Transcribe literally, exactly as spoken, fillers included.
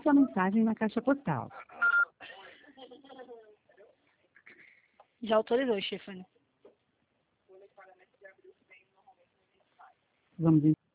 sua mensagem na caixa postal. Já autorizou, Stephanie. Vamos